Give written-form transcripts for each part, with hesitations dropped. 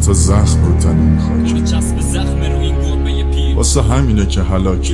چسب زخم رو تنین خاکی، واسه همینه که هلاکی.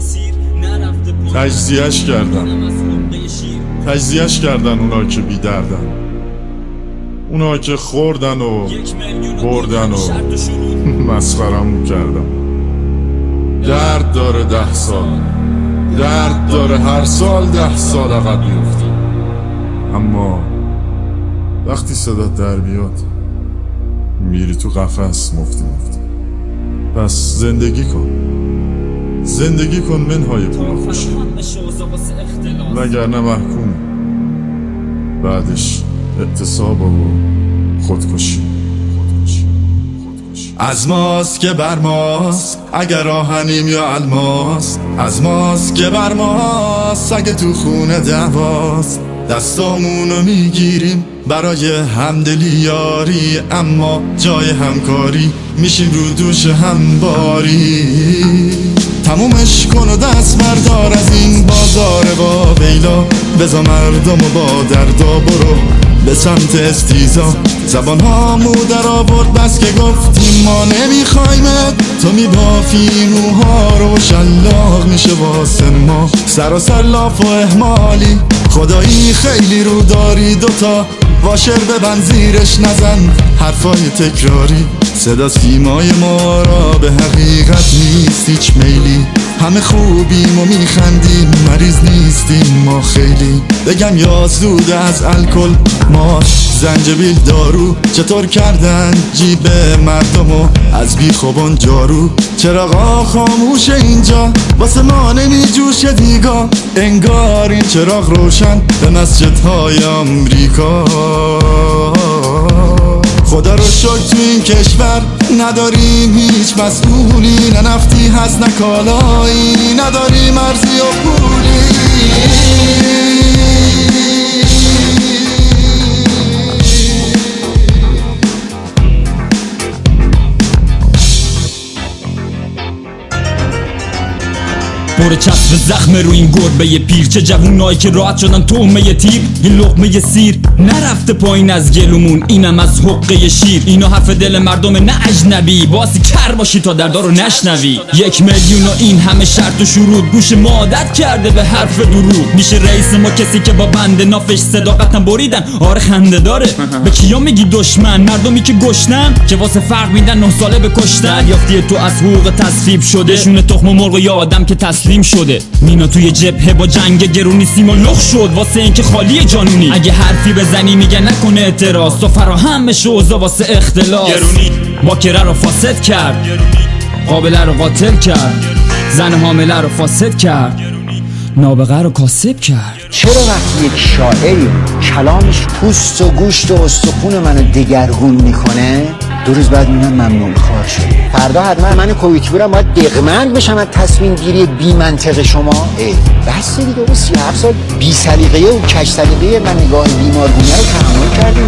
تجزیهش کردن اونا که بی دردن، اونا که خوردن و بردن و مسخرمون کردن. درد داره 10 سال، درد داره هر سال 10 سال عقب میفته، اما وقتی صدات در بیاد میری تو قفس مفتی. پس زندگی کن منهای پول خوشی، وگرنه محکوم بعدش اعتصاب و خودکشی. از ماست که بر ماست اگر آهنیم یا الماس، از ماست که بر ماست اگه تو خونه دعواست. دستامونو میگیریم برای همدلی یاری، اما جای همکاری میشیم رو دوش همباری. تمومش کن و دست بردار از این بازار با بیلا، بزا مردم و با دردا برو به سمت استیزا. زبان ها مو در آورد بس که گفتیم ما نمیخوایمت، تو میبافی موها رو شلاق میشه واسه ما. سراسر لاف و احمالی خدایی خیلی رو داری، دوتا واشر ببند زیرش نزن حرفای تکراری. صدا سیمای ما را به حقیقت نیست هیچ میلی، همه خوبیم و میخندیم مریض نیستیم ما خیلی. بگم یا زود از الکل ما زنجبیل دارو، چطور کردن جیب مردمو از بی خوبان جارو. چراغا خاموشه اینجا واسه ما نمی جوشه دیگا، انگار این چراغ روشن به مسجدهای آمریکا. خدا رو شکر تو این کشور نداریم هیچ مسئولی، نه نفتی هست نه کالایی، نداریم ارزی و پولی. پر چسب زخم رو این گربه پیر، چه جوونایی که راحت شدن تومه تیر. این لقمه سیر نرفته پایین از گلومون، اینم از حقه شیر. اینا حرف دل مردم نه اجنبی، بازی کر باشی تا دردا رو نشنوی. 1 میلیون و این همه شرط و شروط، گوش ما عادت کرده به حرف دروغ. میشه رئیس ما کسی که با بند نافش صداقتم بریدن؟ آره خنده داره. به کیا میگی دشمن؟ مردمی که گشنن که واسه فرق میدن 9 ساله به کشتن. یافتی تو از حقوق تصفیب شده، شونه تخم مرغ یا آدم که تسلیم شده. مینا توی جبهه با جنگ گرونی سیما لخ شد واسه اینکه خالی جانونی. اگه حرفی بزنی میگه نکنه اعتراض، تو فراهم بشه اوضاع واسه اختلاس. باکره رو فاسد کرد، قابله رو قاتل کرد، زن حامله رو فاسد کرد، نابغه رو کاسب کرد. چرا وقتی یک شاعری کلامش پوست و گوشت و استخون منو دگرگون میکنه، 2 روز بعد میگن ممنون کار شد؟ فردا حتما من کویتی برم باید دقمند بشم از تصمیم گیری بی منطق شما. بس دیگه اون 37 سال بی سلیقه و کج سلیقه من نگاه بیمارگونه رو تحمل کردیم.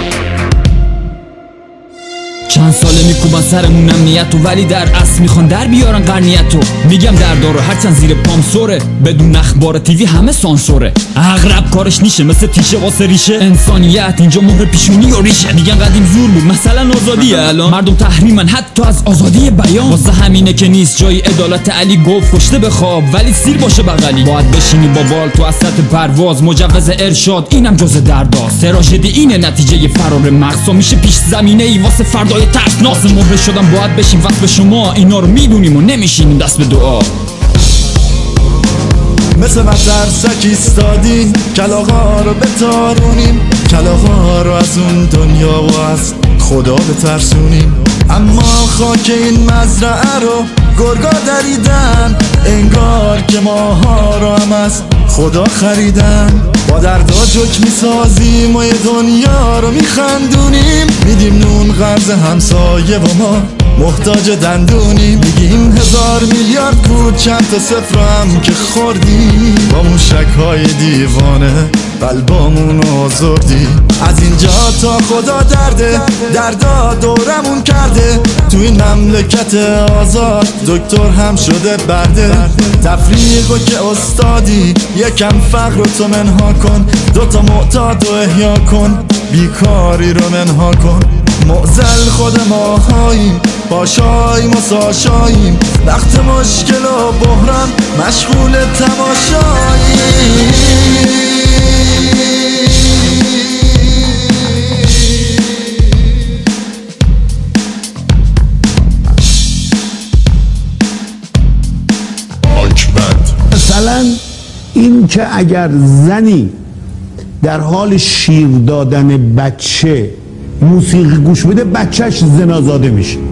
چند ساله میکوبن سرمون امنیتو، ولی در اصل میخوان در بیارن قرنیتو. میگم دردارو هرچند زیر پام سوره، بدون اخبار تیوی همه سانسوره. اغرب کارش نیشه مثل تیشه واسه ریشه، انسانیت اینجا مهر پیشونی و ریشه. میگن قدیم زور بود مثلا آزادیه، الان مردم تحریمن حتی از آزادی بیان. واسه همینه که نیست جای عدالت. علی گفت کشته بخواب ولی سیر باشه بغلی. باید بشینی با بال تو از سطح پرواز، مجوز ارشاد اینم جز درداست. تراژدی اینه نتیجه فرار مغز، میشه پیش زمینه ای واسه فردای ترسناس. مهره شدم باید بشیم وقت به شما، اینا رو میدونیم و نمیشینیم دست به دعا. مثل مترسک ایستادیم کلاغا رو بتارونیم، کلاغا رو از اون دنیا و از خدا بترسونیم. اما خاک این مزرعه رو گرگا دریدن، انگار که ماها رو هم از خدا خریدن. با دردا جک میسازیم و یه دنیا رو میخندونیم، میدیم نون قرض همسایه و ما محتاج دندونیم. میگیم 1000 میلیارد کو چند تا صفر هم که خوردیم، با موشک های دیوانه قلبامون آزردی. از اینجا تا خدا دردا دورمون کرده، تو این مملکت آزاد دکتر هم شده برده. تفریقو که استادی یکم فقر رو تو منها کن، 2 تا معتاد رو احیا کن، بیکاری رو منها کن. معضل خود ماهاییم، پاشاییم و ساشاییم، وقت مشکل و بحران مشغول تماشاییم. مثلا این که اگر زنی در حال شیر دادن بچه موسیقی گوش بده، بچهش زنازاده میشه.